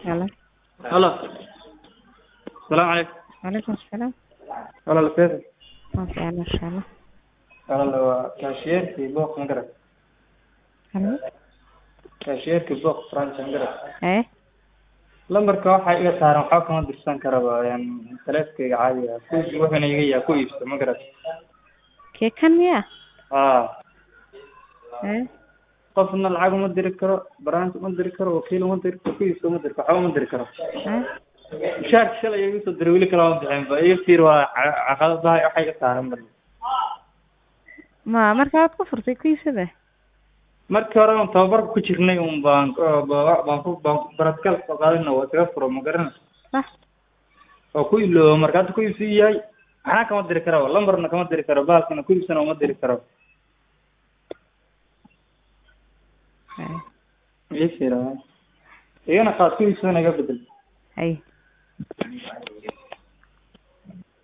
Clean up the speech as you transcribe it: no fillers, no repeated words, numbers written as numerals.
يلا. هلا السلام عليكم. وعليكم السلام. هلا الكيف؟ ما في أنا إن شاء الله. هلا كاشير في بوق مقرب. هلا. كاشير في بوق فرنسا مقرب. إيه. lambarka waxa iga saaran waxa kama dirsan karaba taleefkayga caadiga ku wuxuuna iga yaa ku iibso ma garat كي كان يا. إيه. qofna lacag uma diri karo branch uma diri karo wakiil uma diri karo ku iibso uma diri karo waxa uma diri karo shaar shalay igu soo diray wili kala waan bixin ba iyo fiir waa caqabadaha waxa iga saaran bal ما مركز كفرتي كيف هذا؟ markii hore aan tababar ku jirnay baan baradkal soo qaadayna waa iska furo ma garan صح. oo ku ilo markaad ku iibsiyay ana kama diri karo lambarna kama diri karo baalkana ku iibsana uma diri karo إيه. iyana qaad ku iibsana iga bedel أي.